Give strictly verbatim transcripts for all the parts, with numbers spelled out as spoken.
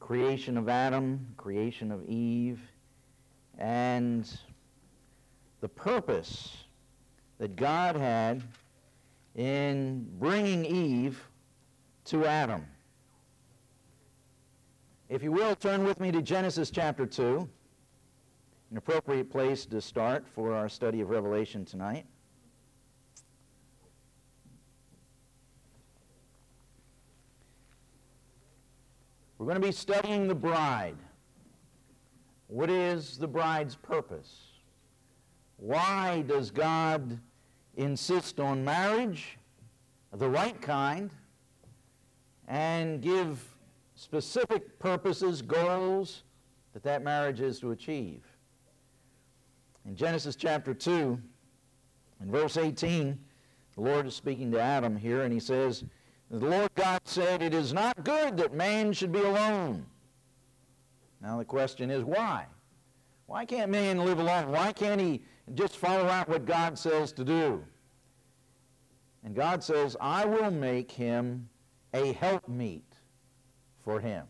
creation of Adam, creation of Eve, and the purpose that God had in bringing Eve to Adam. If you will, turn with me to Genesis chapter two, an appropriate place to start for our study of Revelation tonight. We're going to be studying the bride. What is the bride's purpose? Why does God insist on marriage, the right kind, and give specific purposes, goals that that marriage is to achieve? In Genesis chapter two, in verse eighteen, the Lord is speaking to Adam here, and he says, the Lord God said, "It is not good that man should be alone." Now the question is, why? Why can't man live alone? Why can't he just follow out what God says to do? And God says, "I will make him a helpmeet for him."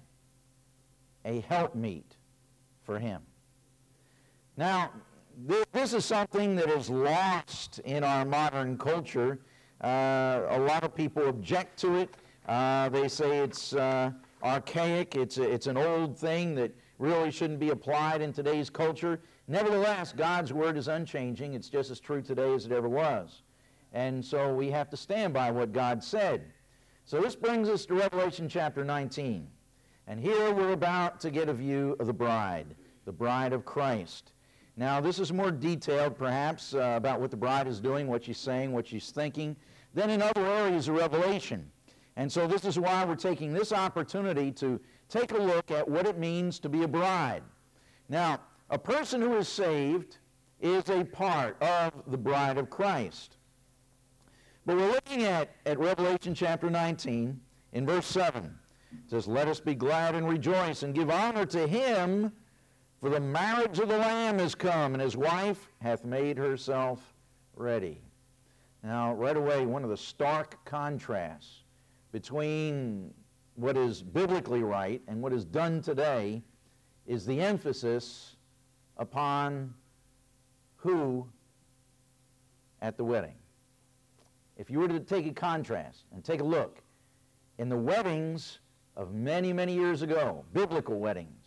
A helpmeet for him. Now, this is something that is lost in our modern culture. Uh, a lot of people object to it. Uh, they say it's uh, archaic. It's, a, it's an old thing that really shouldn't be applied in today's culture. Nevertheless, God's Word is unchanging. It's just as true today as it ever was. And so we have to stand by what God said. So this brings us to Revelation chapter nineteen. And here we're about to get a view of the bride, the bride of Christ. Now, this is more detailed, perhaps, uh, about what the bride is doing, what she's saying, what she's thinking, than in other areas of Revelation. And so this is why we're taking this opportunity to take a look at what it means to be a bride. Now, a person who is saved is a part of the bride of Christ. But we're looking at, at Revelation chapter nineteen, in verse seven. It says, "Let us be glad and rejoice and give honor to him, for the marriage of the Lamb is come, and his wife hath made herself ready." Now, right away, one of the stark contrasts between what is biblically right and what is done today is the emphasis upon who at the wedding. If you were to take a contrast and take a look, in the weddings of many, many years ago, biblical weddings,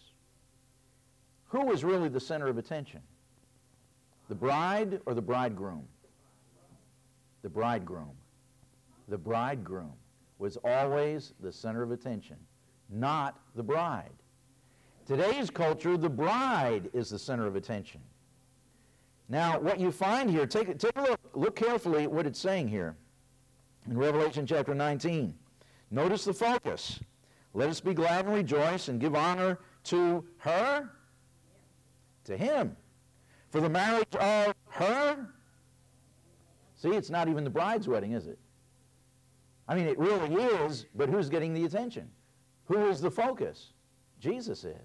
who was really the center of attention? The bride or the bridegroom? The bridegroom. The bridegroom was always the center of attention, not the bride. Today's culture, the bride is the center of attention. Now, what you find here, take, take a look, look carefully at what it's saying here in Revelation chapter nineteen. Notice the focus. Let us be glad and rejoice and give honor to her, to him. For the marriage of her. See, it's not even the bride's wedding, is it? I mean, it really is, but who's getting the attention? Who is the focus? Jesus is.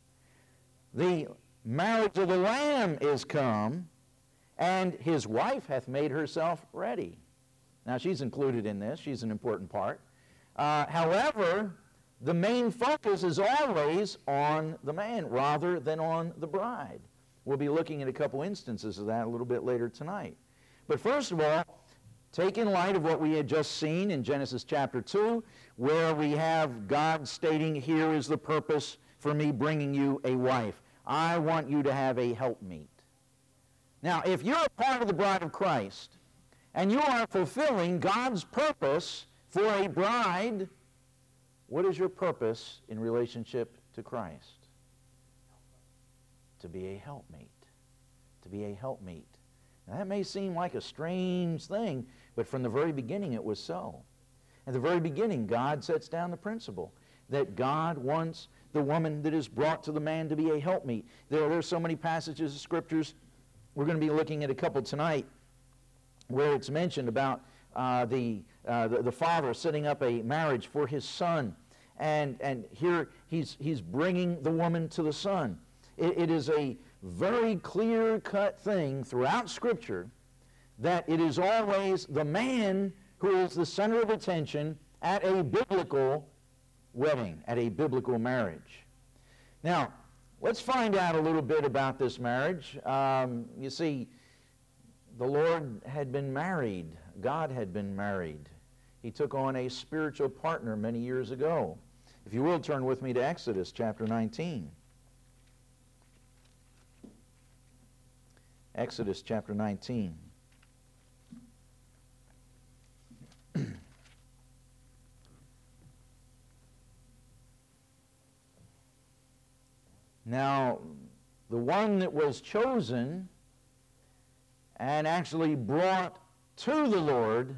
The marriage of the Lamb is come, and his wife hath made herself ready. Now, she's included in this. She's an important part. Uh, however, the main focus is always on the man rather than on the bride. We'll be looking at a couple instances of that a little bit later tonight. But first of all, take in light of what we had just seen in Genesis chapter two, where we have God stating, "Here is the purpose for me bringing you a wife. I want you to have a helpmeet." Now, if you're a part of the bride of Christ, and you are fulfilling God's purpose for a bride, what is your purpose in relationship to Christ? To be a helpmeet. To be a helpmeet. Now, that may seem like a strange thing, but from the very beginning it was so. At the very beginning, God sets down the principle that God wants the woman that is brought to the man to be a helpmeet. There, there are so many passages of Scriptures. We're going to be looking at a couple tonight where it's mentioned about uh, the, uh, the the father setting up a marriage for his son. And, and here he's, he's bringing the woman to the son. It, it is a very clear-cut thing throughout Scripture that it is always the man who is the center of attention at a biblical wedding, at a biblical marriage. Now, let's find out a little bit about this marriage. Um, you see, the Lord had been married. God had been married. He took on a spiritual partner many years ago. If you will, turn with me to Exodus chapter nineteen. Exodus chapter nineteen. Now, the one that was chosen and actually brought to the Lord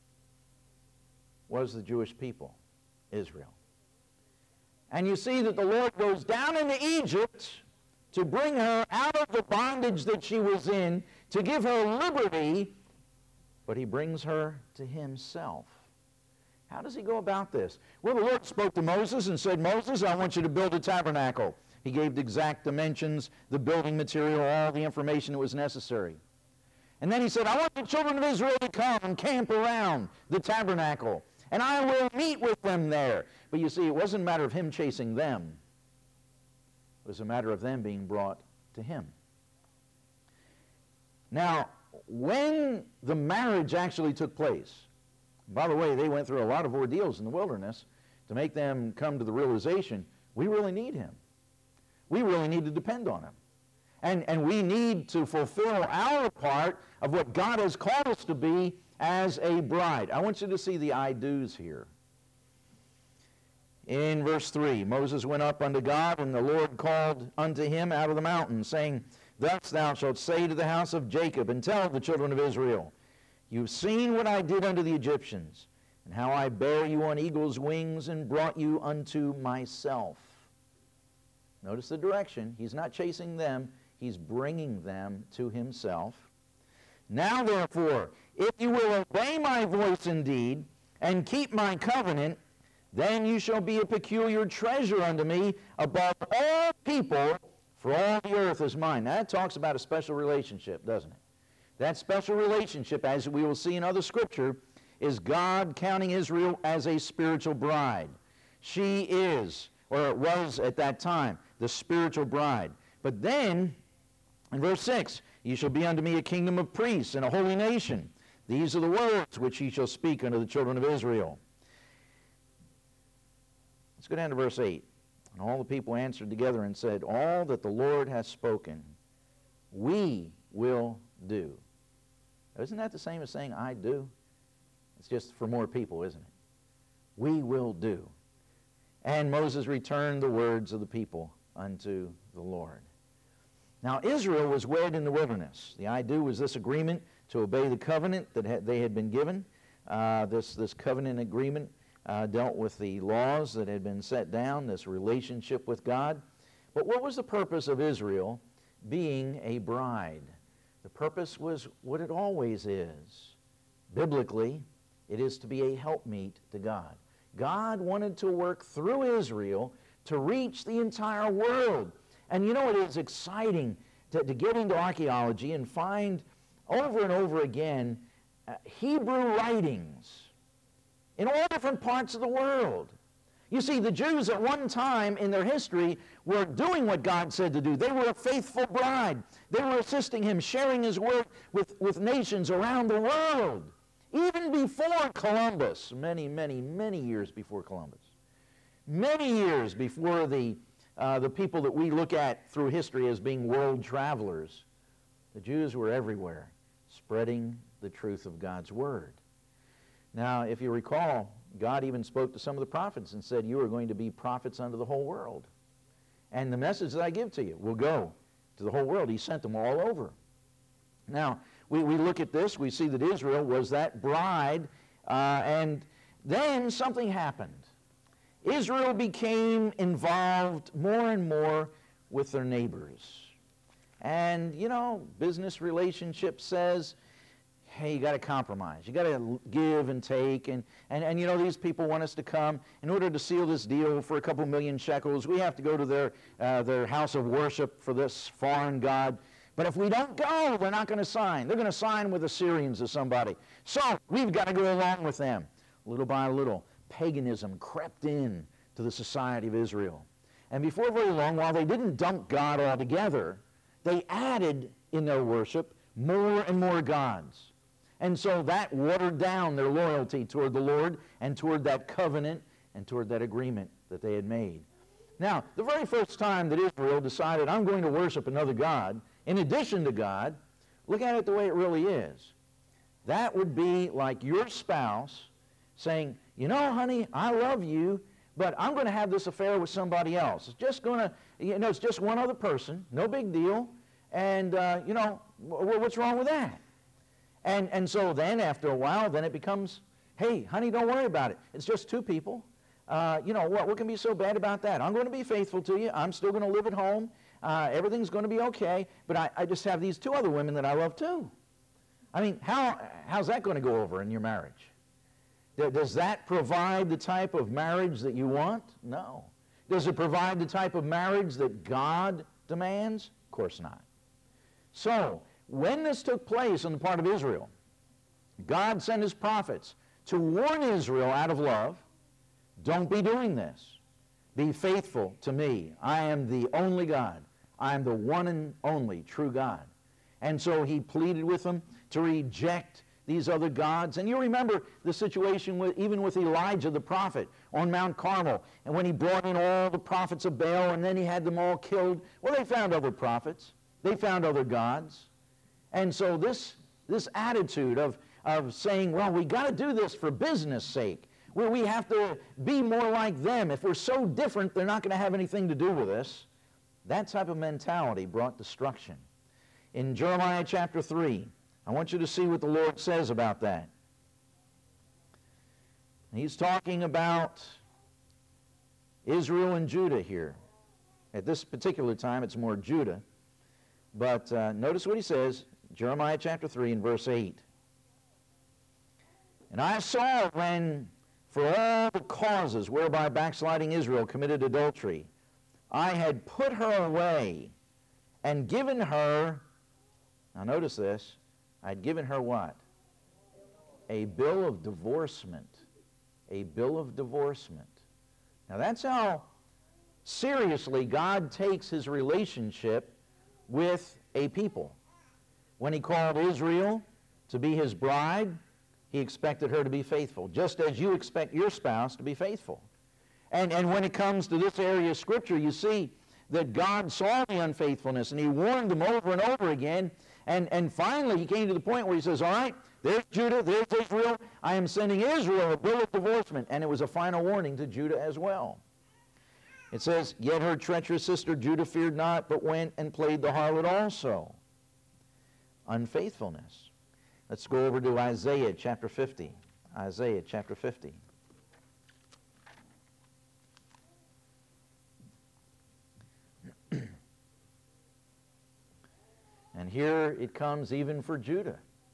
was the Jewish people, Israel. And you see that the Lord goes down into Egypt to bring her out of the bondage that she was in, to give her liberty, but he brings her to himself. How does he go about this? Well, the Lord spoke to Moses and said, Moses, I want you to build a tabernacle. He gave the exact dimensions, the building material, all the information that was necessary. And then he said, I want the children of Israel to come and camp around the tabernacle, and I will meet with them there. But you see, it wasn't a matter of him chasing them. It was a matter of them being brought to him. Now, when the marriage actually took place, by the way, they went through a lot of ordeals in the wilderness to make them come to the realization, we really need him. We really need to depend on him. And, and we need to fulfill our part of what God has called us to be as a bride. I want you to see the I do's here. In verse three, Moses went up unto God, and the Lord called unto him out of the mountain, saying, Thus thou shalt say to the house of Jacob, and tell the children of Israel, You've seen what I did unto the Egyptians, and how I bare you on eagle's wings, and brought you unto myself. Notice the direction. He's not chasing them. He's bringing them to himself. Now, therefore, if you will obey my voice indeed, and keep my covenant, then you shall be a peculiar treasure unto me above all people, for all the earth is mine. Now, that talks about a special relationship, doesn't it? That special relationship, as we will see in other scripture, is God counting Israel as a spiritual bride. She is, or it was at that time, the spiritual bride. But then, in verse six, you shall be unto me a kingdom of priests and a holy nation. These are the words which ye shall speak unto the children of Israel. Let's go down to verse eight. And all the people answered together and said, All that the Lord hath spoken, we will do. Now, isn't that the same as saying, I do? It's just for more people, isn't it? We will do. And Moses returned the words of the people unto the Lord. Now, Israel was wed in the wilderness. The I do was this agreement to obey the covenant that ha- they had been given. Uh, this, this covenant agreement uh, dealt with the laws that had been set down, this relationship with God. But what was the purpose of Israel being a bride? The purpose was what it always is. Biblically, it is to be a helpmeet to God. God wanted to work through Israel to reach the entire world. And you know, it is exciting to, to get into archaeology and find over and over again uh, Hebrew writings in all different parts of the world. You see, the Jews at one time in their history were doing what God said to do. They were a faithful bride. They were assisting him, sharing his work with, with nations around the world. Even before Columbus, many, many, many years before Columbus. Many years before the, uh, the people that we look at through history as being world travelers, the Jews were everywhere, spreading the truth of God's Word. Now, if you recall, God even spoke to some of the prophets and said, you are going to be prophets unto the whole world. And the message that I give to you will go to the whole world. He sent them all over. Now, we, we look at this, we see that Israel was that bride, uh, and then something happened. Israel became involved more and more with their neighbors. And, you know, business relationship says, hey, you got to compromise. You got to give and take. And, and, and, you know, these people want us to come. In order to seal this deal for a couple million shekels, we have to go to their, uh, their house of worship for this foreign god. But if we don't go, they're not going to sign. They're going to sign with the Syrians or somebody. So we've got to go along with them. Little by little, paganism crept in to the society of Israel. And before very long, while they didn't dump God altogether, they added in their worship more and more gods. And so that watered down their loyalty toward the Lord and toward that covenant and toward that agreement that they had made. Now, the very first time that Israel decided, I'm going to worship another God, in addition to God, look at it the way it really is. That would be like your spouse saying, you know, honey, I love you, but I'm going to have this affair with somebody else. It's just going to, you know, it's just one other person, no big deal, and, uh, you know, w- what's wrong with that? And, and so then, after a while, then it becomes, hey, honey, don't worry about it. It's just two people. Uh, you know, what, what can be so bad about that? I'm going to be faithful to you. I'm still going to live at home. Uh, everything's going to be okay, but I, I just have these two other women that I love too. I mean, how, how's that going to go over in your marriage? Does that provide the type of marriage that you want? No. Does it provide the type of marriage that God demands? Of course not. So, when this took place on the part of Israel, God sent his prophets to warn Israel out of love, don't be doing this. Be faithful to me. I am the only God. I am the one and only true God. And so he pleaded with them to reject these other gods. And you remember the situation with, even with Elijah the prophet on Mount Carmel, and when he brought in all the prophets of Baal and then he had them all killed. Well, they found other prophets. They found other gods. And so this, this attitude of, of saying, well, we got to do this for business sake, where we have to be more like them. If we're so different, they're not going to have anything to do with us. That type of mentality brought destruction. In Jeremiah chapter three, I want you to see what the Lord says about that. He's talking about Israel and Judah here. At this particular time, it's more Judah. But uh, notice what he says, Jeremiah chapter three and verse eight. And I saw when, for all the causes whereby backsliding Israel committed adultery, I had put her away and given her, now notice this, I'd given her what? A bill of divorcement. A bill of divorcement. Now that's how seriously God takes his relationship with a people. When he called Israel to be his bride, he expected her to be faithful, just as you expect your spouse to be faithful. And, and when it comes to this area of Scripture, you see that God saw the unfaithfulness, and he warned them over and over again. And, and finally, he came to the point where he says, all right, there's Judah, there's Israel. I am sending Israel a bill of divorcement. And it was a final warning to Judah as well. It says, yet her treacherous sister Judah feared not, but went and played the harlot also. Unfaithfulness. Let's go over to Isaiah chapter fifty. Isaiah chapter fifty. And here it comes even for Judah.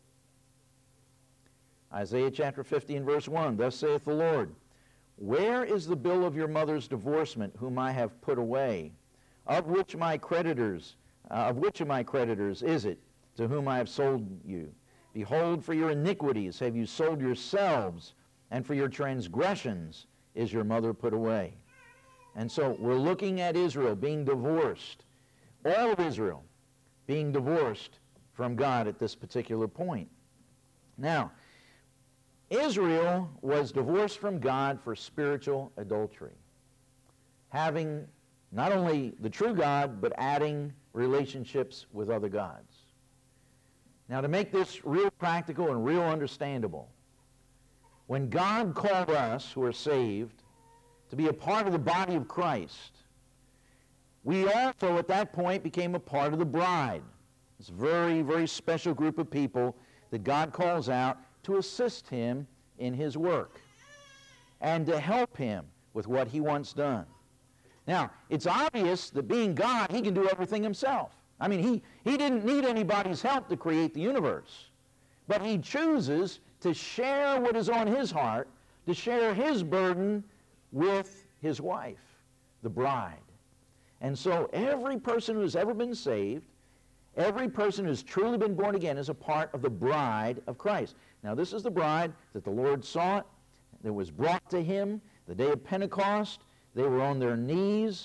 Isaiah chapter fifty and verse one, thus saith the Lord, where is the bill of your mother's divorcement, whom I have put away? Of which my creditors, uh, of which of my creditors is it, to whom I have sold you? Behold, for your iniquities have you sold yourselves, and for your transgressions is your mother put away. And so we're looking at Israel being divorced, all of Israel being divorced from God at this particular point. Now, Israel was divorced from God for spiritual adultery, having not only the true God, but adding relationships with other gods. Now, to make this real practical and real understandable, when God called us who are saved to be a part of the body of Christ, we also at that point became a part of the bride. It's a very, very special group of people that God calls out to assist him in his work and to help him with what he wants done. Now, it's obvious that being God, he can do everything himself. I mean, he, he didn't need anybody's help to create the universe. But he chooses to share what is on his heart, to share his burden with his wife, the bride. And so every person who's ever been saved, every person who's truly been born again is a part of the bride of Christ. Now, this is the bride that the Lord sought, that was brought to him the day of Pentecost. They were on their knees,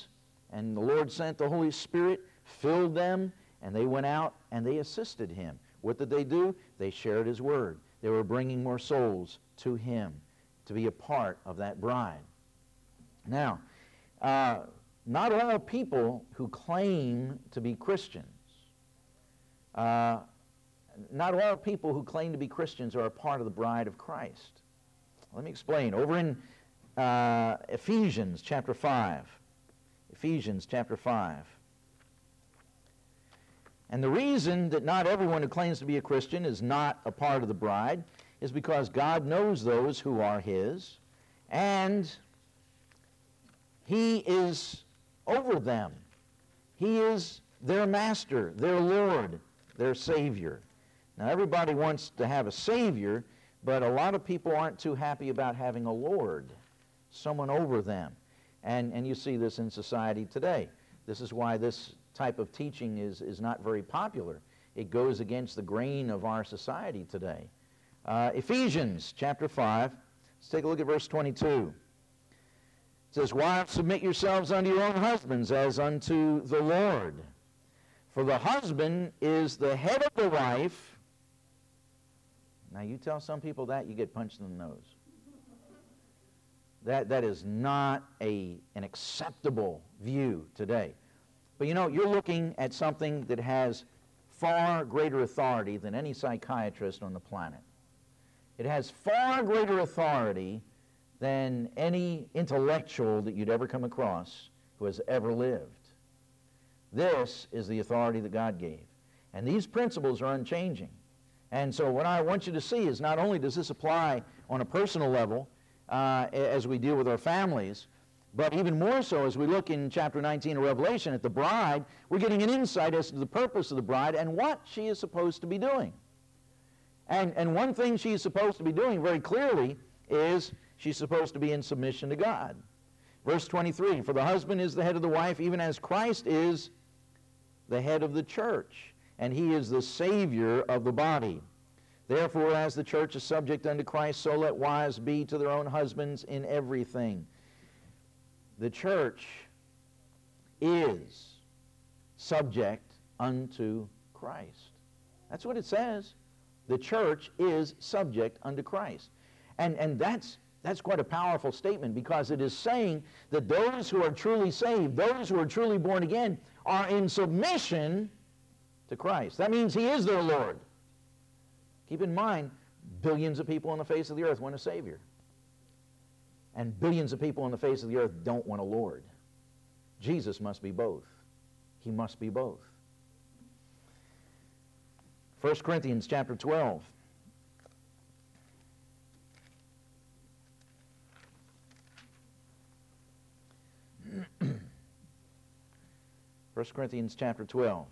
And the Lord sent the Holy Spirit, filled them, and they went out and they assisted him. What did they do? They shared his word. They were bringing more souls to him to be a part of that bride. Now, uh, not all people who claim to be Christians, uh, not all people who claim to be Christians are a part of the bride of Christ. Let me explain. Over in uh, Ephesians chapter five, Ephesians chapter five. And the reason that not everyone who claims to be a Christian is not a part of the bride is because God knows those who are his, and he is over them. He is their master, their Lord, their Savior. Now, everybody wants to have a Savior, but a lot of people aren't too happy about having a Lord, someone over them. And, and you see this in society today. This is why this type of teaching is, is not very popular. It goes against the grain of our society today. Uh, Ephesians chapter five, let's take a look at verse twenty-two. It says, "Wives, submit yourselves unto your own husbands as unto the Lord. For the husband is the head of the wife." Now you tell some people that, you get punched in the nose. That, that is not a, an acceptable view today. But you know, you're looking at something that has far greater authority than any psychiatrist on the planet. It has far greater authority than any intellectual that you'd ever come across who has ever lived. This is the authority that God gave. And these principles are unchanging. And so what I want you to see is not only does this apply on a personal level uh, as we deal with our families, but even more so as we look in chapter nineteen of Revelation at the bride, we're getting an insight as to the purpose of the bride and what she is supposed to be doing. And, and one thing she is supposed to be doing very clearly is she's supposed to be in submission to God. Verse twenty-three, "For the husband is the head of the wife, even as Christ is the head of the church, and he is the Savior of the body. Therefore, as the church is subject unto Christ, so let wives be to their own husbands in everything." The church is subject unto Christ. That's what it says. The church is subject unto Christ. And, and that's, that's quite a powerful statement, because it is saying that those who are truly saved, those who are truly born again, are in submission to Christ. That means he is their Lord. Keep in mind, billions of people on the face of the earth want a Savior. And billions of people on the face of the earth don't want a Lord. Jesus must be both. He must be both. First Corinthians chapter twelve. First Corinthians chapter twelve.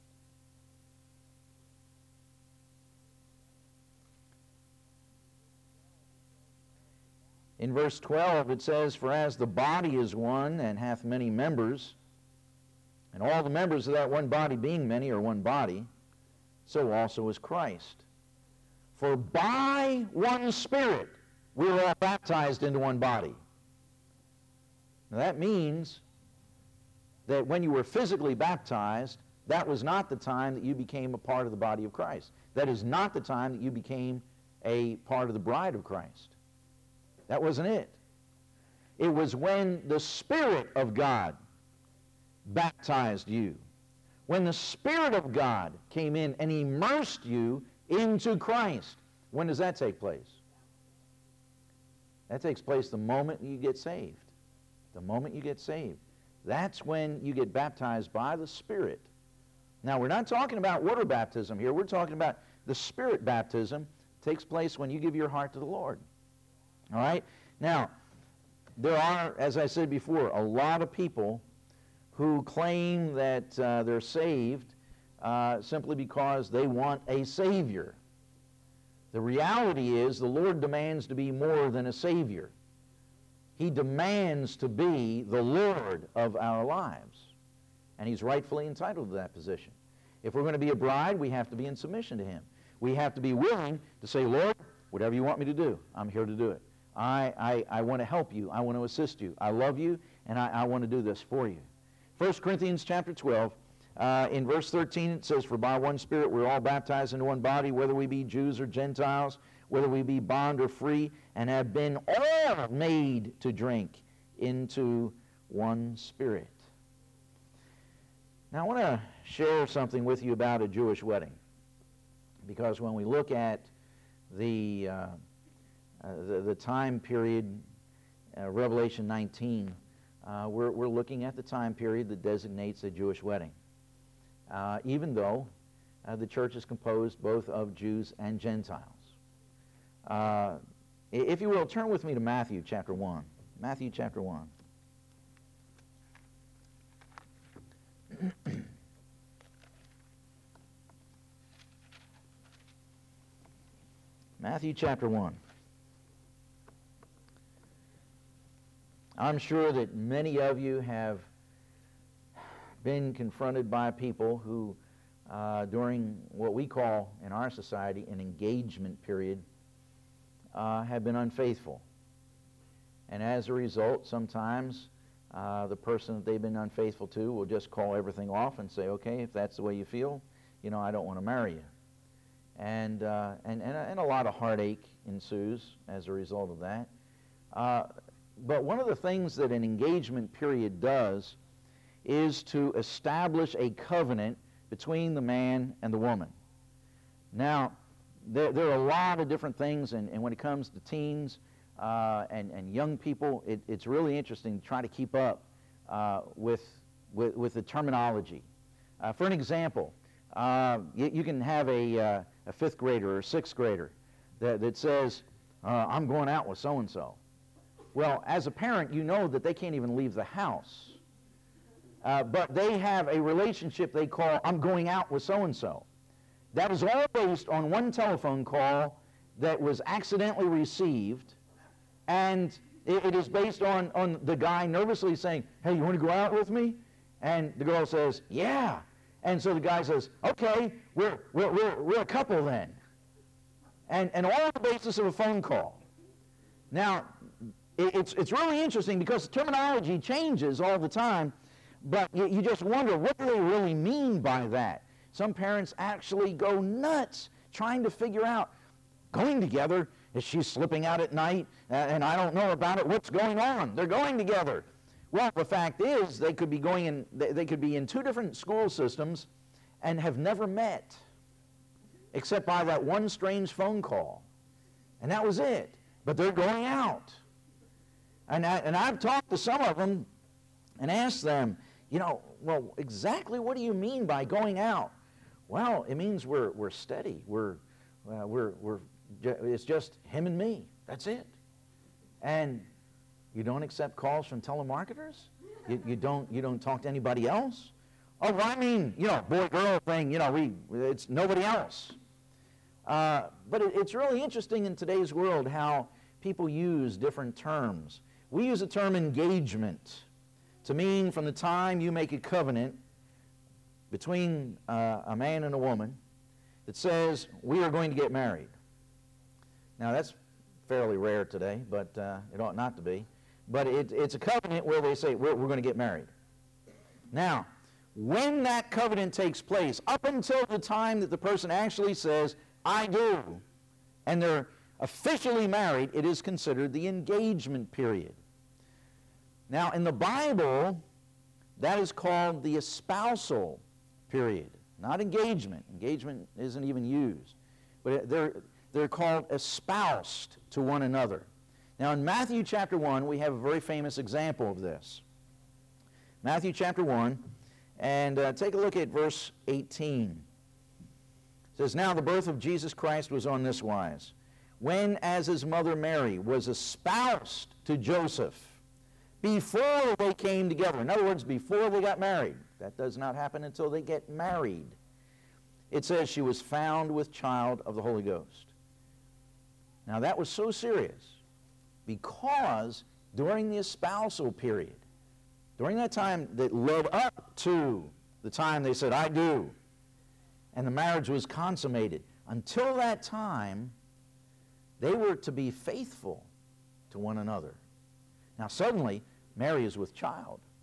In verse twelve it says, "For as the body is one, and hath many members, and all the members of that one body being many are one body, so also is Christ. For by one Spirit we were all baptized into one body." Now that means that when you were physically baptized, that was not the time that you became a part of the body of Christ. That is not the time that you became a part of the bride of Christ. That wasn't it. It was when the Spirit of God baptized you. When the Spirit of God came in and immersed you into Christ. When does that take place? That takes place the moment you get saved. The moment you get saved. That's when you get baptized by the Spirit. Now, we're not talking about water baptism here. We're talking about the Spirit baptism. It takes place when you give your heart to the Lord. All right? Now, there are, as I said before, a lot of people who claim that uh, they're saved uh, simply because they want a Savior. The reality is the Lord demands to be more than a Savior. He demands to be the Lord of our lives. And he's rightfully entitled to that position. If we're going to be a bride, we have to be in submission to him. We have to be willing to say, "Lord, whatever you want me to do, I'm here to do it. I, I, I want to help you. I want to assist you. I love you, and I, I want to do this for you." First Corinthians chapter twelve, uh, in verse thirteen it says, "For by one Spirit we're all baptized into one body, whether we be Jews or Gentiles, whether we be bond or free, and have been all made to drink into one Spirit." Now I want to share something with you about a Jewish wedding, because when we look at the, uh, uh, the, the time period, uh, Revelation nineteen, uh, we're, we're looking at the time period that designates a Jewish wedding, uh, even though uh, the church is composed both of Jews and Gentiles. Uh, if you will, turn with me to Matthew chapter one. Matthew chapter one. Matthew chapter one. I'm sure that many of you have been confronted by people who, uh, during what we call in our society an engagement period, uh, have been unfaithful. And as a result, sometimes uh, the person that they've been unfaithful to will just call everything off and say, okay, if that's the way you feel, you know, I don't want to marry you. And, uh, and, and, and a lot of heartache ensues as a result of that. Uh, but one of the things that an engagement period does is to establish a covenant between the man and the woman. Now, there, there are a lot of different things, and, and when it comes to teens uh, and, and young people, it, it's really interesting to try to keep up uh, with, with, with the terminology. Uh, for an example, uh, you, you can have a, uh, a fifth grader or a sixth grader that, that says, uh, I'm going out with so-and-so. Well, as a parent, you know that they can't even leave the house. Uh, but they have a relationship they call, I'm going out with so-and-so. That is all based on one telephone call that was accidentally received, and it, it is based on, on the guy nervously saying, hey, you want to go out with me? And the girl says, yeah. And so the guy says, okay, we're, we're, we're, we're a couple then. And, and all on the basis of a phone call. Now, it, it's, it's really interesting because terminology changes all the time, but you, you just wonder, what do they really mean by that? Some parents actually go nuts trying to figure out, going together, is she slipping out at night uh, and I don't know about it, what's going on? They're going together. Well, the fact is they could be going in, they, they could be in two different school systems and have never met, except by that one strange phone call. And that was it. But they're going out. And, I, and I've talked to some of them and asked them, you know, well, exactly what do you mean by going out? Well, it means we're we're steady. We're uh, we're we're it's just him and me. That's it. And you don't accept calls from telemarketers? You, you don't you don't talk to anybody else? Oh, well, I mean, you know, boy girl thing. You know, we it's nobody else. Uh, but it, it's really interesting in today's world how people use different terms. We use the term engagement to mean from the time you make a covenant between uh, a man and a woman that says, we are going to get married. Now, that's fairly rare today, but uh, it ought not to be. But it, it's a covenant where they say, we're, we're going to get married. Now, when that covenant takes place, up until the time that the person actually says, I do, and they're officially married, it is considered the engagement period. Now, in the Bible, that is called the espousal period, not engagement. Engagement isn't even used. But they're, they're called espoused to one another. Now, in Matthew chapter one, we have a very famous example of this. Matthew chapter one, and uh, take a look at verse eighteen. It says, now the birth of Jesus Christ was on this wise. When, as his mother Mary was espoused to Joseph, before they came together. In other words, before they got married. That does not happen until they get married. It says she was found with child of the Holy Ghost. Now that was so serious because during the espousal period, during that time that led up to the time they said, I do, and the marriage was consummated, until that time, they were to be faithful to one another. Now suddenly, Mary is with child.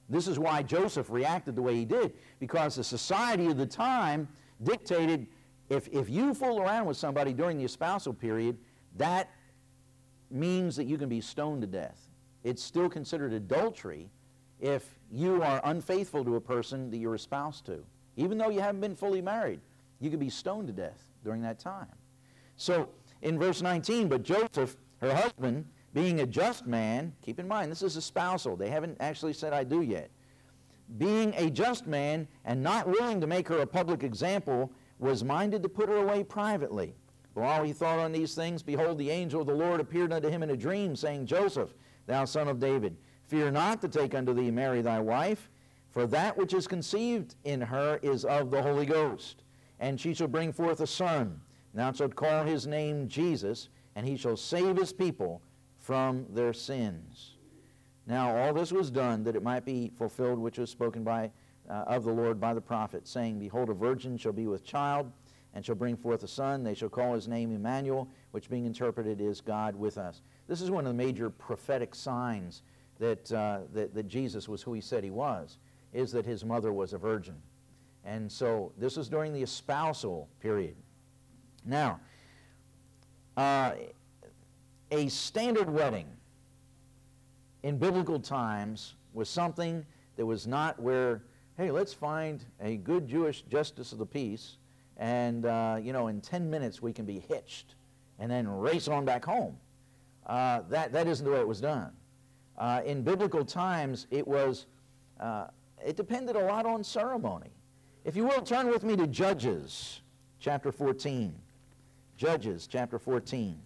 This is why Joseph reacted the way he did, because the society of the time dictated if, if you fool around with somebody during the espousal period, that means that you can be stoned to death. It's still considered adultery if you are unfaithful to a person that you're espoused to. Even though you haven't been fully married, you could be stoned to death during that time. So in verse nineteen, but Joseph, her husband, being a just man, keep in mind, this is espousal. They haven't actually said I do yet. Being a just man and not willing to make her a public example, was minded to put her away privately. But while he thought on these things, behold, the angel of the Lord appeared unto him in a dream, saying, Joseph, thou son of David, fear not to take unto thee Mary thy wife, for that which is conceived in her is of the Holy Ghost. And she shall bring forth a son, and thou shalt call his name Jesus, and he shall save his people from their sins. Now all this was done that it might be fulfilled which was spoken by uh, of the Lord by the prophet, saying, Behold, a virgin shall be with child, and shall bring forth a son. They shall call his name Emmanuel, which being interpreted is God with us. This is one of the major prophetic signs that, uh, that, that Jesus was who he said he was, is that his mother was a virgin. And so this was during the espousal period. Now, uh, a standard wedding in biblical times was something that was not where, hey, let's find a good Jewish justice of the peace, and, uh, you know, in ten minutes we can be hitched and then race on back home. Uh, that, that isn't the way it was done. Uh, in biblical times, it was, uh, it depended a lot on ceremony. If you will, turn with me to Judges chapter fourteen. Judges chapter fourteen.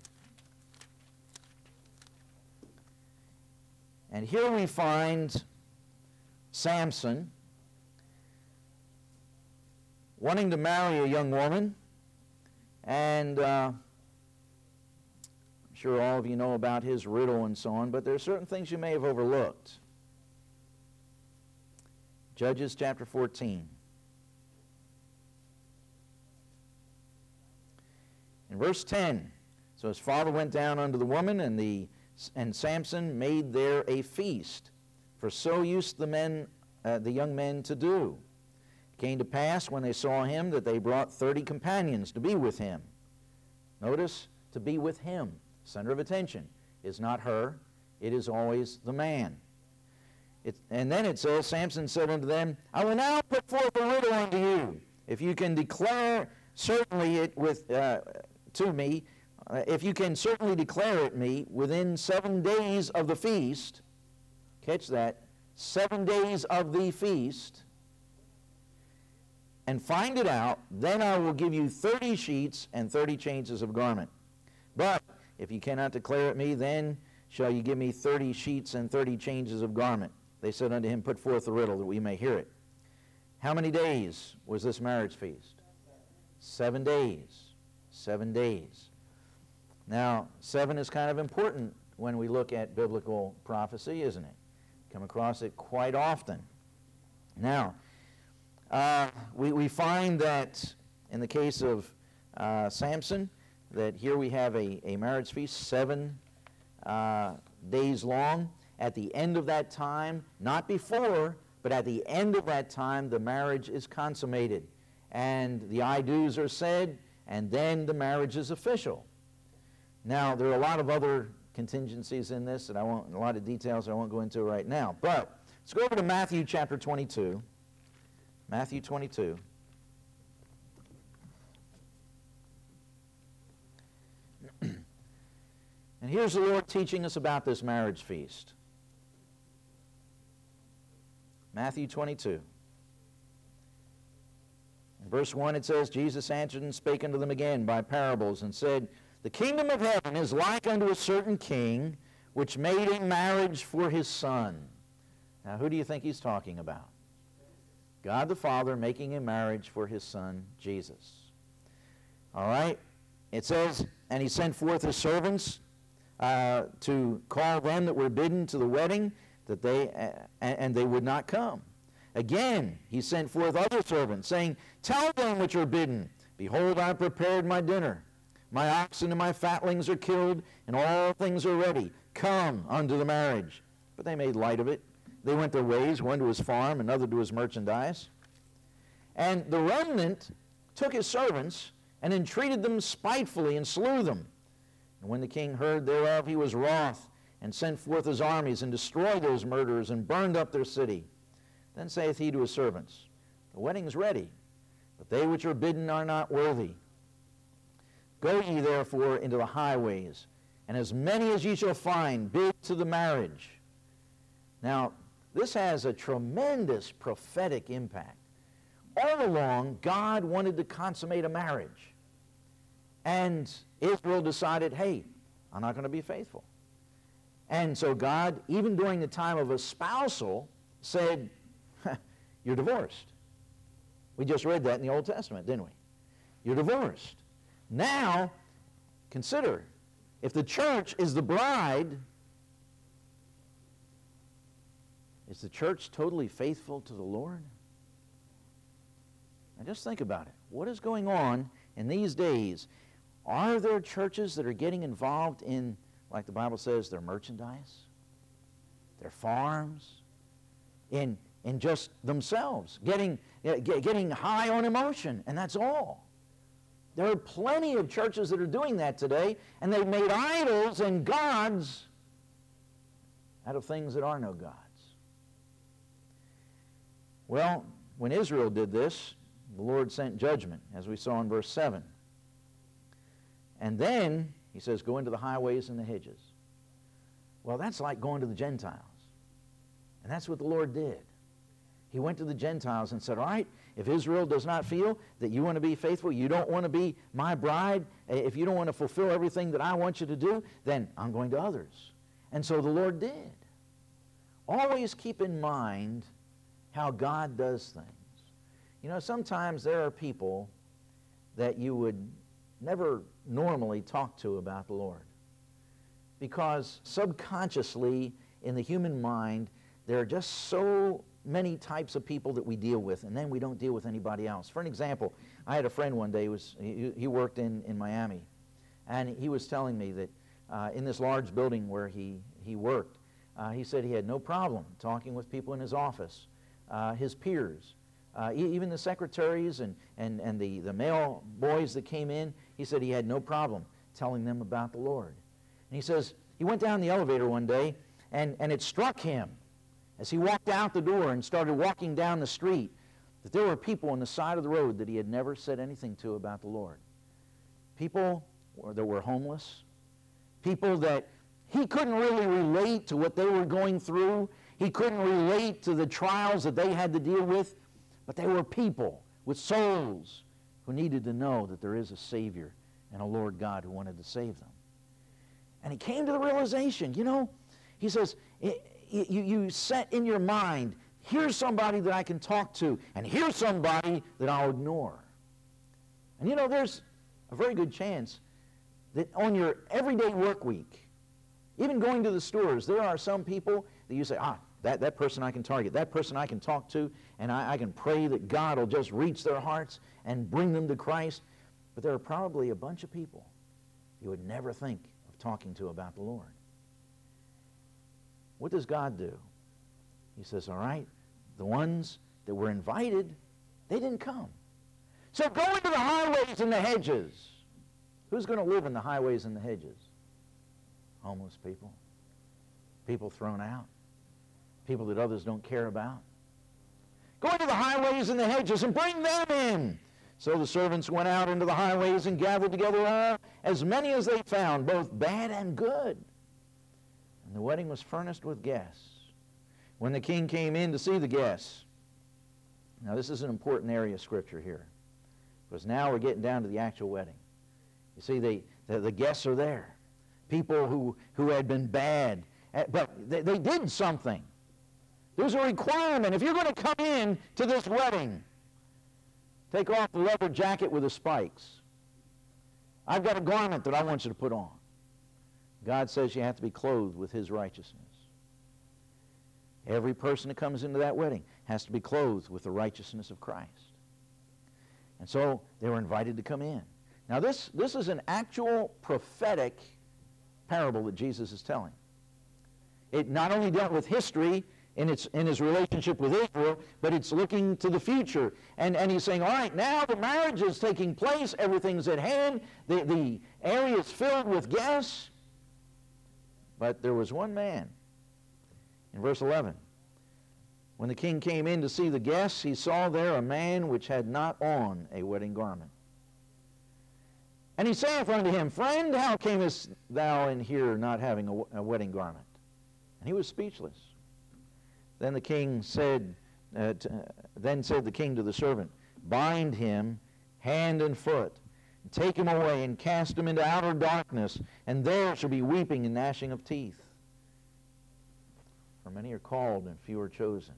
And here we find Samson wanting to marry a young woman, and uh, I'm sure all of you know about his riddle and so on, but there are certain things you may have overlooked. Judges chapter fourteen. In verse ten, so his father went down unto the woman, and the and Samson made there a feast, for so used the men, uh, the young men to do. It came to pass when they saw him that they brought thirty companions to be with him. Notice, to be with him. Center of attention is not her, it is always the man. It, and then it says, Samson said unto them, I will now put forth a riddle unto you. If you can declare certainly it with uh, to me, uh, if you can certainly declare it me within seven days of the feast, catch that, seven days of the feast, and find it out, then I will give you thirty sheets and thirty changes of garment. But if you cannot declare it me, then shall you give me thirty sheets and thirty changes of garment. They said unto him, Put forth the riddle that we may hear it. How many days was this marriage feast? Seven days. Seven days. Now, seven is kind of important when we look at biblical prophecy, isn't it? Come across it quite often. Now, uh, we, we find that in the case of uh, Samson, that here we have a, a marriage feast, seven uh, days long. At the end of that time, not before, but at the end of that time, the marriage is consummated. And the I-do's are said, and then the marriage is official. Now, there are a lot of other contingencies in this, and I won't, a lot of details I won't go into right now. But let's go over to Matthew chapter twenty-two. Matthew twenty-two. And here's the Lord teaching us about this marriage feast. Matthew twenty-two. In verse one it says, Jesus answered and spake unto them again by parables, and said, The kingdom of heaven is like unto a certain king, which made a marriage for his son. Now, who do you think he's talking about? God the Father making a marriage for his son, Jesus. All right? It says, And he sent forth his servants uh, to call them that were bidden to the wedding, that they uh, and they would not come. Again, he sent forth other servants, saying, Tell them which are bidden, Behold, I have prepared my dinner. My oxen and my fatlings are killed, and all things are ready. Come unto the marriage. But they made light of it, they went their ways, one to his farm, another to his merchandise. And the remnant took his servants and entreated them spitefully and slew them. And when the king heard thereof, he was wroth, and sent forth his armies, and destroyed those murderers, and burned up their city. Then saith he to his servants, the wedding is ready, but they which are bidden are not worthy. Go ye therefore into the highways, and as many as ye shall find, bid to the marriage. Now, this has a tremendous prophetic impact. All along, God wanted to consummate a marriage. And Israel decided, hey, I'm not going to be faithful. And so God, even during the time of espousal, said, you're divorced. We just read that in the Old Testament, didn't we? You're divorced. Now, consider, if the church is the bride, is the church totally faithful to the Lord? Now just think about it. What is going on in these days? Are there churches that are getting involved in, like the Bible says, their merchandise, their farms, in, in just themselves, getting, getting high on emotion, and that's all? There are plenty of churches that are doing that today, and they've made idols and gods out of things that are no gods. Well, when Israel did this, the Lord sent judgment, as we saw in verse seven. And then, he says, go into the highways and the hedges. Well, that's like going to the Gentiles. And that's what the Lord did. He went to the Gentiles and said, all right, if Israel does not feel that you want to be faithful, you don't want to be my bride, if you don't want to fulfill everything that I want you to do, then I'm going to others. And so the Lord did. Always keep in mind how God does things. You know, sometimes there are people that you would never normally talk to about the Lord, because subconsciously in the human mind there are just so many types of people that we deal with, and then we don't deal with anybody else. For an example, I had a friend one day, was, he, he worked in, in Miami, and he was telling me that uh, in this large building where he, he worked, uh, he said he had no problem talking with people in his office, uh, his peers, Uh, even the secretaries and, and, and the, the male boys that came in, he said he had no problem telling them about the Lord. And he says he went down the elevator one day, and, and it struck him as he walked out the door and started walking down the street that there were people on the side of the road that he had never said anything to about the Lord. People that were homeless, people that he couldn't really relate to what they were going through. He couldn't relate to the trials that they had to deal with. But they were people with souls who needed to know that there is a Savior and a Lord God who wanted to save them. And he came to the realization, you know, he says, you, you set in your mind, here's somebody that I can talk to, and here's somebody that I'll ignore. And you know, there's a very good chance that on your everyday work week, even going to the stores, there are some people that you say, ah, That, that person I can target, that person I can talk to, and I, I can pray that God will just reach their hearts and bring them to Christ. But there are probably a bunch of people you would never think of talking to about the Lord. What does God do? He says, all right, the ones that were invited, they didn't come. So go into the highways and the hedges. Who's going to live in the highways and the hedges? Homeless people. People thrown out. People that others don't care about. Go into the highways and the hedges and bring them in. So the servants went out into the highways and gathered together all, as many as they found, both bad and good. And the wedding was furnished with guests. When the king came in to see the guests, now this is an important area of Scripture here, because now we're getting down to the actual wedding. You see, they, the, the guests are there. People who, who had been bad, but they, they did something. There's a requirement. If you're going to come in to this wedding, take off the leather jacket with the spikes. I've got a garment that I want you to put on. God says you have to be clothed with His righteousness. Every person that comes into that wedding has to be clothed with the righteousness of Christ. And so they were invited to come in. Now this, this is an actual prophetic parable that Jesus is telling. It not only dealt with history, in its in his relationship with Israel, but it's looking to the future. And, and he's saying, all right, now the marriage is taking place, everything's at hand, the, the area is filled with guests. But there was one man. In verse eleven, when the king came in to see the guests, he saw there a man which had not on a wedding garment. And he saith unto him, Friend, how camest thou in here not having a, a wedding garment? And he was speechless. Then the king said, uh, t- uh, then said the king to the servant, Bind him hand and foot, and take him away, and cast him into outer darkness, and there shall be weeping and gnashing of teeth. For many are called, and few are chosen.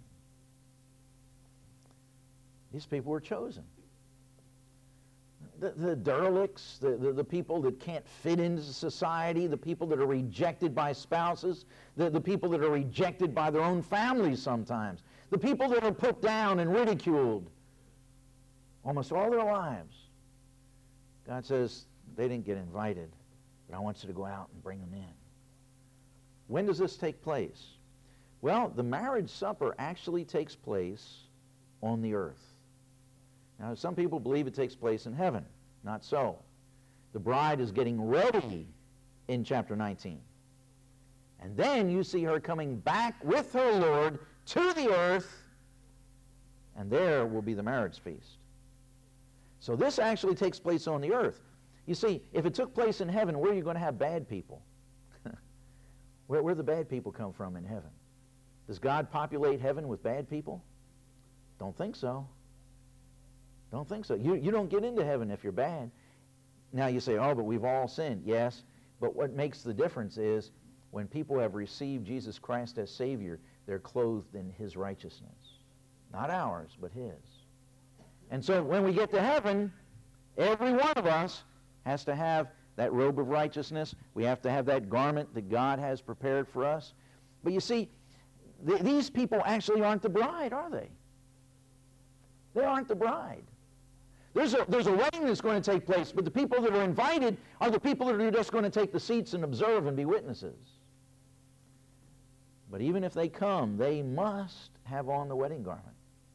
These people were chosen. The, the derelicts, the, the, the people that can't fit into society, the people that are rejected by spouses, the, the people that are rejected by their own families sometimes, the people that are put down and ridiculed almost all their lives. God says, they didn't get invited, but I want you to go out and bring them in. When does this take place? Well, the marriage supper actually takes place on the earth. Now, some people believe it takes place in heaven. Not so. The bride is getting ready in chapter nineteen. And then you see her coming back with her Lord to the earth, and there will be the marriage feast. So this actually takes place on the earth. You see, if it took place in heaven, where are you going to have bad people? where where do the bad people come from in heaven? Does God populate heaven with bad people? Don't think so. Don't think so. You, you don't get into heaven if you're bad. Now you say, oh, but we've all sinned. Yes, but what makes the difference is when people have received Jesus Christ as Savior, they're clothed in His righteousness. Not ours, but His. And so when we get to heaven, every one of us has to have that robe of righteousness. We have to have that garment that God has prepared for us. But you see, th- these people actually aren't the bride, are they? They aren't the bride. There's a, there's a wedding that's going to take place, but the people that are invited are the people that are just going to take the seats and observe and be witnesses. But even if they come, they must have on the wedding garment.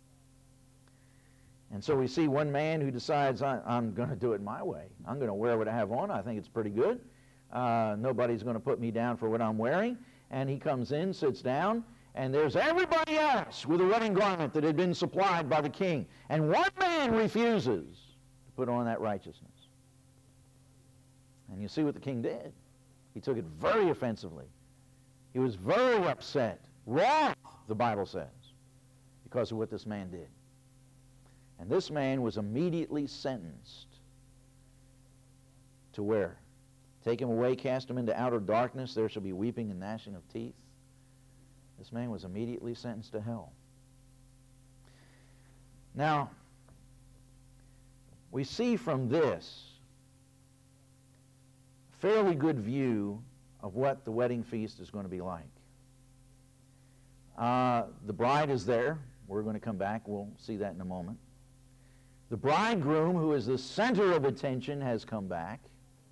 And so we see one man who decides, I, I'm going to do it my way. I'm going to wear what I have on. I think it's pretty good. Uh, nobody's going to put me down for what I'm wearing. And he comes in, sits down, and there's everybody else with a wedding garment that had been supplied by the king. And one man refuses to put on that righteousness. And you see what the king did. He took it very offensively. He was very upset, wroth, the Bible says, because of what this man did. And this man was immediately sentenced to where? Take him away, cast him into outer darkness, there shall be weeping and gnashing of teeth. This man was immediately sentenced to hell. Now, we see from this a fairly good view of what the wedding feast is going to be like. Uh, the bride is there. We're going to come back. We'll see that in a moment. The bridegroom, who is the center of attention, has come back.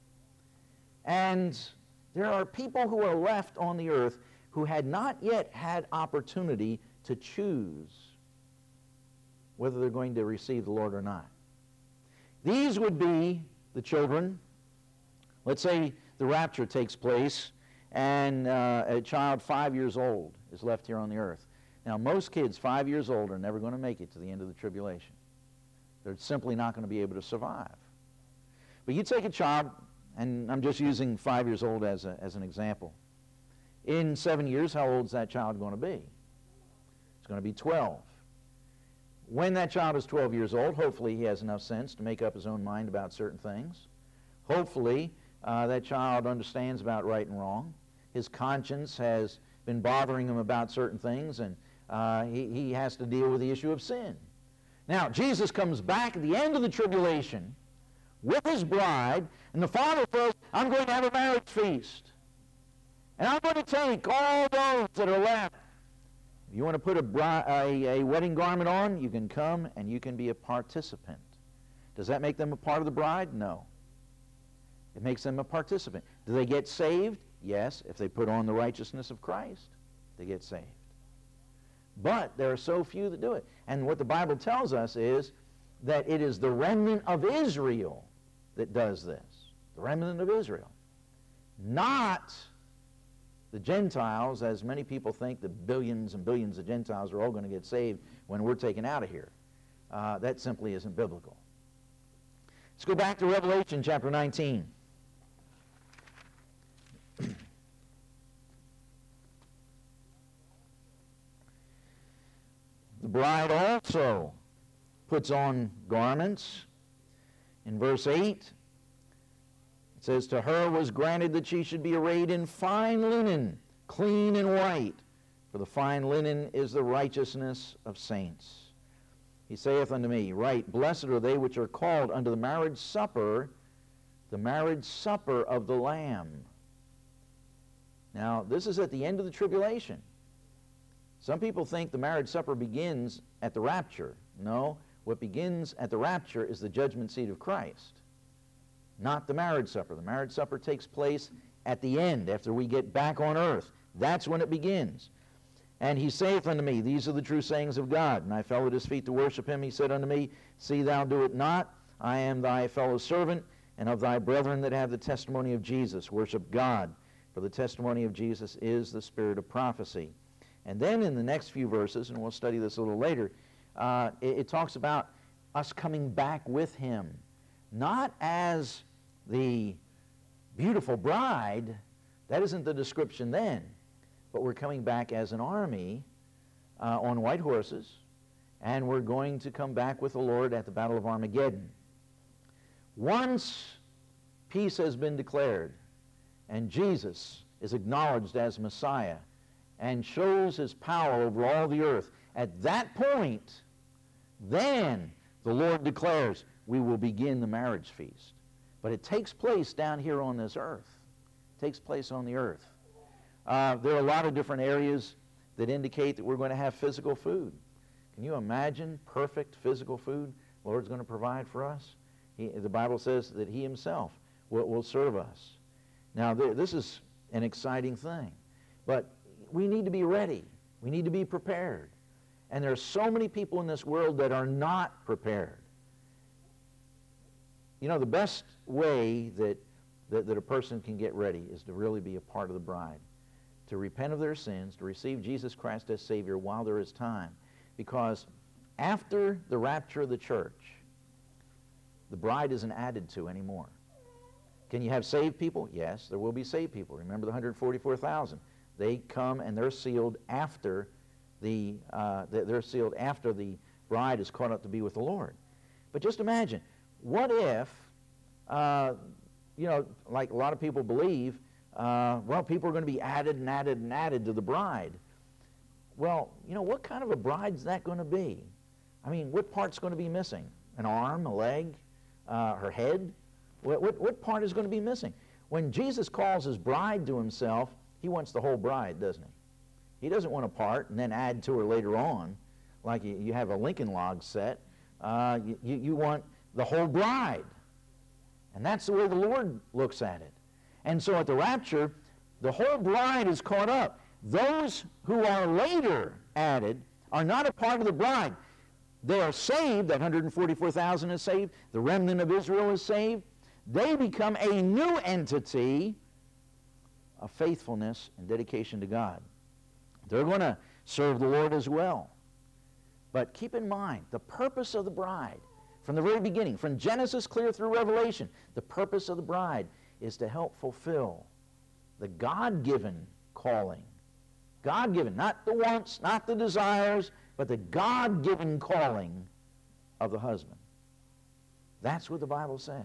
And there are people who are left on the earth who had not yet had opportunity to choose whether they're going to receive the Lord or not. These would be the children. Let's say the rapture takes place and uh, a child five years old is left here on the earth. Now, most kids five years old are never going to make it to the end of the tribulation. They're simply not going to be able to survive. But you take a child, and I'm just using five years old as, a, as an example. In seven years, how old is that child going to be? It's going to be twelve. When that child is twelve years old, hopefully he has enough sense to make up his own mind about certain things. Hopefully uh, that child understands about right and wrong. His conscience has been bothering him about certain things, and uh, he, he has to deal with the issue of sin. Now, Jesus comes back at the end of the tribulation with his bride, and the Father says, I'm going to have a marriage feast. And I'm going to take all those that are left. If you want to put a, bri- a, a wedding garment on, you can come and you can be a participant. Does that make them a part of the bride? No. It makes them a participant. Do they get saved? Yes. If they put on the righteousness of Christ, they get saved. But there are so few that do it. And what the Bible tells us is that it is the remnant of Israel that does this. The remnant of Israel. Not the Gentiles, as many people think that billions and billions of Gentiles are all going to get saved when we're taken out of here. Uh, that simply isn't biblical. Let's go back to Revelation chapter nineteen. The bride also puts on garments. In verse eight, it says, "To her was granted that she should be arrayed in fine linen, clean and white, for the fine linen is the righteousness of saints. He saith unto me, Right, blessed are they which are called unto the marriage supper, the marriage supper of the Lamb." Now, this is at the end of the tribulation. Some people think the marriage supper begins at the rapture. No, what begins at the rapture is the judgment seat of Christ, not the marriage supper. The marriage supper takes place at the end, after we get back on earth. That's when it begins. "And he saith unto me, These are the true sayings of God. And I fell at his feet to worship him. He said unto me, See thou do it not. I am thy fellow servant, and of thy brethren that have the testimony of Jesus. Worship God, for the testimony of Jesus is the spirit of prophecy." And then in the next few verses, and we'll study this a little later, uh, it, it talks about us coming back with him. Not as the beautiful bride, that isn't the description then, but we're coming back as an army uh, on white horses, and we're going to come back with the Lord at the Battle of Armageddon. Once peace has been declared, and Jesus is acknowledged as Messiah, and shows his power over all the earth, at that point, then the Lord declares we will begin the marriage feast. But it takes place down here on this earth. It takes place on the earth. Uh, there are a lot of different areas that indicate that we're going to have physical food. Can you imagine perfect physical food the Lord's going to provide for us? He, the Bible says that he himself will, will serve us. Now, th- this is an exciting thing. But we need to be ready. We need to be prepared. And there are so many people in this world that are not prepared. You know, the best way that, that, that a person can get ready is to really be a part of the bride, to repent of their sins, to receive Jesus Christ as Savior while there is time. Because after the rapture of the church, the bride isn't added to anymore. Can you have saved people? Yes, there will be saved people. Remember the one hundred forty-four thousand. They come and they're sealed after the uh, they're sealed after the bride is caught up to be with the Lord. But just imagine, what if, uh, you know, like a lot of people believe, uh, well, people are going to be added and added and added to the bride. Well, you know, what kind of a bride is that going to be? I mean, what part's going to be missing? An arm, a leg, uh, her head? What, what, what part is going to be missing? When Jesus calls his bride to himself, he wants the whole bride, doesn't he? He doesn't want a part and then add to her later on, like you, you have a Lincoln log set. Uh, you, you, you want the whole bride. And that's the way the Lord looks at it. And so at the rapture, the whole bride is caught up. Those who are later added are not a part of the bride. They are saved. That one hundred forty-four thousand is saved. The remnant of Israel is saved. They become a new entity of faithfulness and dedication to God. They're going to serve the Lord as well. But keep in mind, the purpose of the bride, from the very beginning, from Genesis clear through Revelation, the purpose of the bride is to help fulfill the God-given calling. God-given, not the wants, not the desires, but the God-given calling of the husband. That's what the Bible says.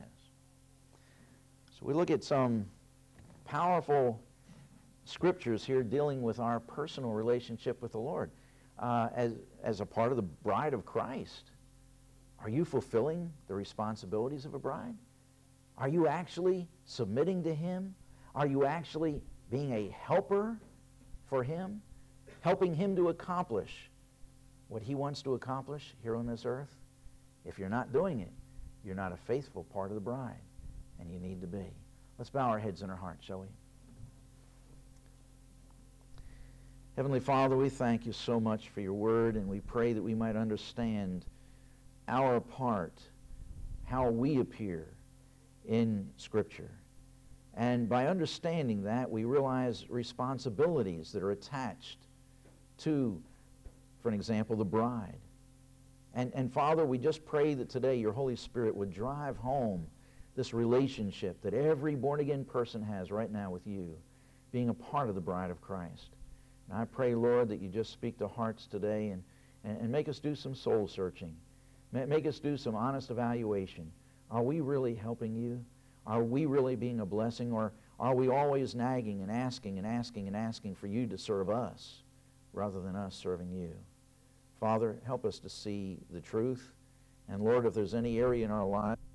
So we look at some powerful scriptures here dealing with our personal relationship with the Lord. Uh, as, as a part of the bride of Christ, are you fulfilling the responsibilities of a bride? Are you actually submitting to him? Are you actually being a helper for him? Helping him to accomplish what he wants to accomplish here on this earth? If you're not doing it, you're not a faithful part of the bride, and you need to be. Let's bow our heads and our hearts, shall we? Heavenly Father, we thank you so much for your word, and we pray that we might understand our part, how we appear in Scripture. And by understanding that, we realize responsibilities that are attached to, for an example, the bride. And, and Father, we just pray that today your Holy Spirit would drive home this relationship that every born-again person has right now with you, being a part of the bride of Christ. And I pray, Lord, that you just speak to hearts today and, and, and make us do some soul searching. Make us do some honest evaluation. Are we really helping you? Are we really being a blessing? Or are we always nagging and asking and asking and asking for you to serve us rather than us serving you? Father, help us to see the truth. And Lord, if there's any area in our life